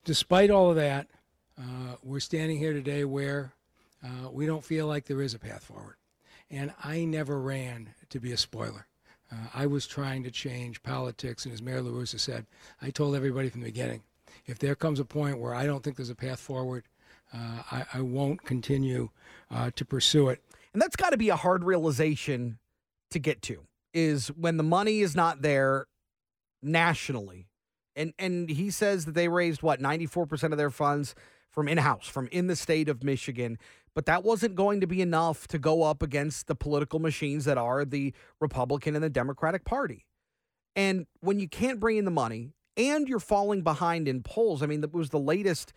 despite all of that, we're standing here today where we don't feel like there is a path forward. And I never ran to be a spoiler. I was trying to change politics, and as Mayor LaRussa said, I told everybody from the beginning, if there comes a point where I don't think there's a path forward, I won't continue to pursue it. And that's got to be a hard realization to get to, is when the money is not there nationally. And he says that they raised, 94% of their funds from in-house, from in the state of Michigan. But that wasn't going to be enough to go up against the political machines that are the Republican and the Democratic Party. And when you can't bring in the money and you're falling behind in polls, I mean, it was the latest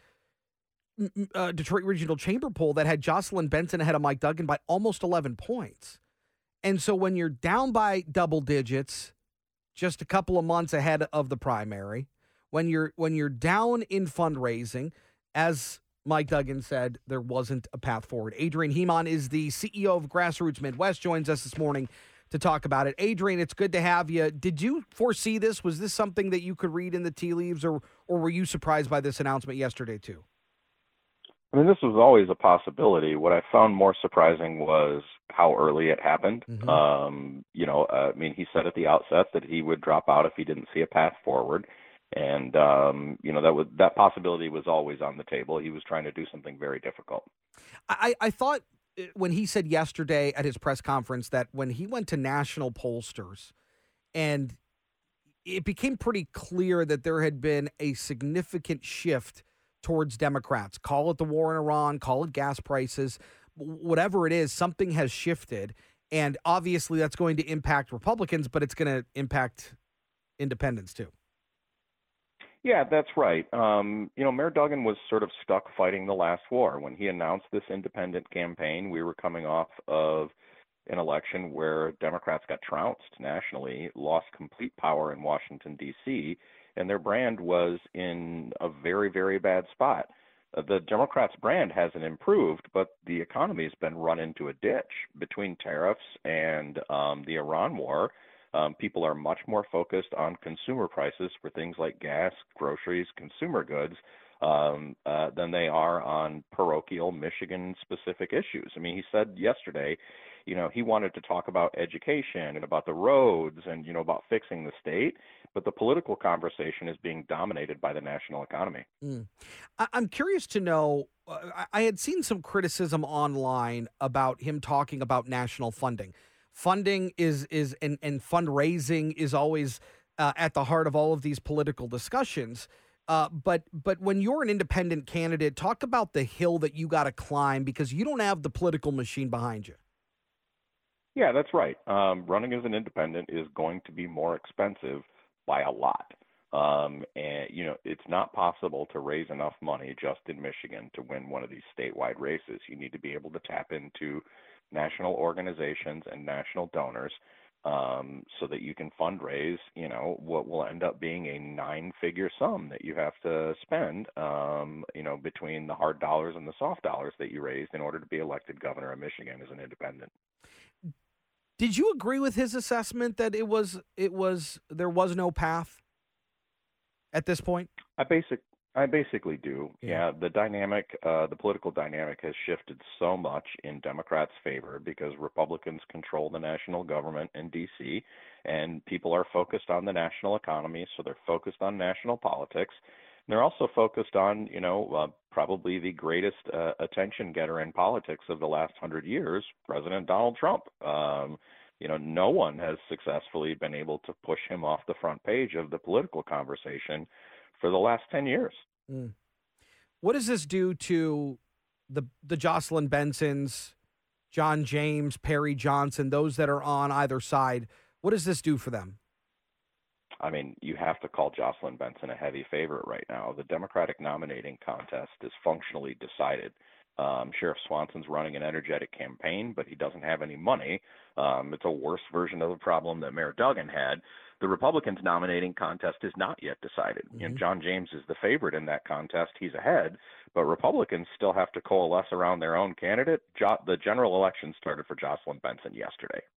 Detroit Regional Chamber poll that had Jocelyn Benson ahead of Mike Duggan by almost 11 points. And so when you're down by double digits, just a couple of months ahead of the primary, when you're down in fundraising, as Mike Duggan said, there wasn't a path forward. Adrian Hemon is the CEO of Grassroots Midwest, joins us this morning to talk about it. Adrian, it's good to have you. Did you foresee this? Was this something that you could read in the tea leaves, or were you surprised by this announcement yesterday too? I mean, this was always a possibility. What I found more surprising was how early it happened. Mm-hmm. I mean, he said at the outset that he would drop out if he didn't see a path forward. And, that possibility was always on the table. He was trying to do something very difficult. I thought when he said yesterday at his press conference that when he went to national pollsters and it became pretty clear that there had been a significant shift towards Democrats, call it the war in Iran, call it gas prices, whatever it is, something has shifted. And obviously that's going to impact Republicans, but it's going to impact independents too. Yeah, that's right. Mayor Duggan was sort of stuck fighting the last war. When he announced this independent campaign, we were coming off of an election where Democrats got trounced nationally, lost complete power in Washington, D.C., and their brand was in a very, very bad spot. The Democrats' brand hasn't improved, but the economy has been run into a ditch between tariffs and the Iran war. People are much more focused on consumer prices for things like gas, groceries, consumer goods, than they are on parochial Michigan-specific issues. I mean, he said yesterday, he wanted to talk about education and about the roads and, about fixing the state, but the political conversation is being dominated by the national economy. I'm curious to know, I had seen some criticism online about him talking about national funding. Funding is and fundraising is always at the heart of all of these political discussions. But when you're an independent candidate, talk about the hill that you got to climb because you don't have the political machine behind you. Yeah, that's right. Running as an independent is going to be more expensive by a lot. It's not possible to raise enough money just in Michigan to win one of these statewide races. You need to be able to tap into national organizations and national donors so that you can fundraise, what will end up being a 9-figure sum that you have to spend, between the hard dollars and the soft dollars that you raised in order to be elected governor of Michigan as an independent. Did you agree with his assessment that there was no path at this point? I basically do. Yeah, the political dynamic has shifted so much in Democrats' favor because Republicans control the national government in D.C., and people are focused on the national economy, so they're focused on national politics. And they're also focused on, probably the greatest attention getter in politics of the last 100 years, President Donald Trump. No one has successfully been able to push him off the front page of the political conversation for the last 10 years. What does this do to the Jocelyn Bensons, John James, Perry Johnson, those that are on either side? What does this do for them? I mean, you have to call Jocelyn Benson a heavy favorite right now. The Democratic nominating contest is functionally decided. Sheriff Swanson's running an energetic campaign, but he doesn't have any money. It's a worse version of the problem that Mayor Duggan had. The Republicans' nominating contest is not yet decided. Mm-hmm. John James is the favorite in that contest. He's ahead, but Republicans still have to coalesce around their own candidate. The general election started for Jocelyn Benson yesterday.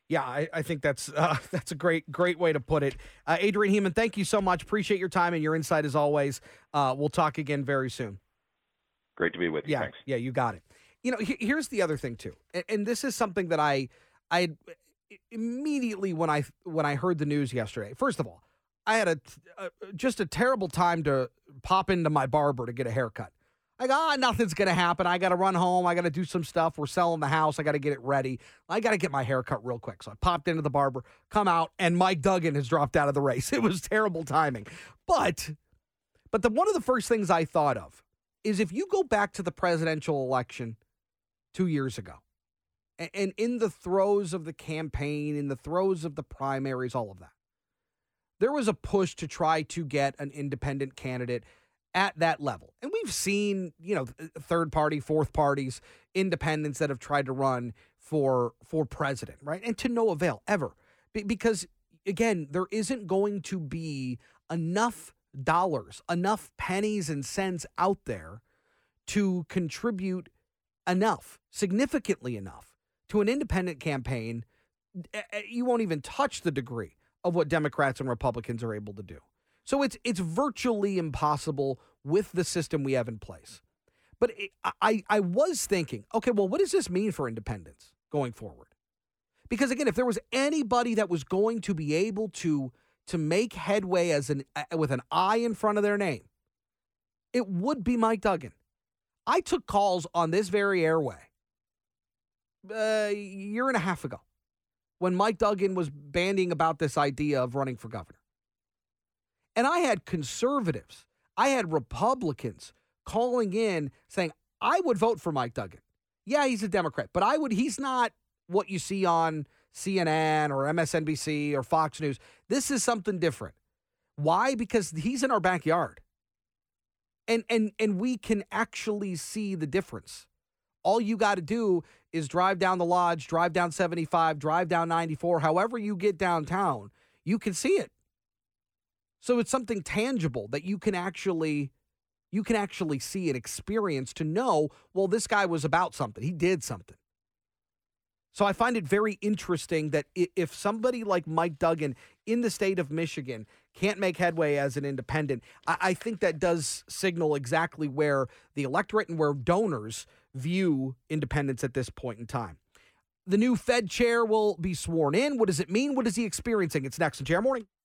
Yeah, I think that's a great way to put it. Adrian Heeman, thank you so much. Appreciate your time and your insight as always. We'll talk again very soon. Great to be with you. Yeah, Thanks. yeah, you got it. Here's the other thing too, and this is something that I immediately when I heard the news yesterday. First of all, I had just a terrible time to pop into my barber to get a haircut. Nothing's going to happen. I got to run home. I got to do some stuff. We're selling the house. I got to get it ready. I got to get my haircut real quick. So I popped into the barber, come out, and Mike Duggan has dropped out of the race. It was terrible timing. But one of the first things I thought of is if you go back to the presidential election 2 years ago, and in the throes of the campaign, in the throes of the primaries, all of that, there was a push to try to get an independent candidate at that level. And we've seen, third party, fourth parties, independents that have tried to run for president, right? And to no avail ever. Because, again, there isn't going to be enough dollars, enough pennies and cents out there to contribute enough, significantly enough, to an independent campaign. You won't even touch the degree of what Democrats and Republicans are able to do. So it's virtually impossible with the system we have in place. But I was thinking, okay, well, what does this mean for independents going forward? Because, again, if there was anybody that was going to be able to make headway with an I in front of their name, it would be Mike Duggan. I took calls on this very airway a year and a half ago when Mike Duggan was bandying about this idea of running for governor. And I had conservatives, I had Republicans calling in saying, I would vote for Mike Duggan. Yeah, he's a Democrat, but he's not what you see on CNN or MSNBC or Fox News. This is something different. Why? Because he's in our backyard. And we can actually see the difference. All you got to do is drive down the Lodge, drive down 75, drive down 94, however you get downtown, you can see it. So it's something tangible that you can actually see and experience to know, well, this guy was about something. He did something. So I find it very interesting that if somebody like Mike Duggan in the state of Michigan can't make headway as an independent, I think that does signal exactly where the electorate and where donors view independents at this point in time. The new Fed chair will be sworn in. What does it mean? What is he experiencing? It's next on JR Morning.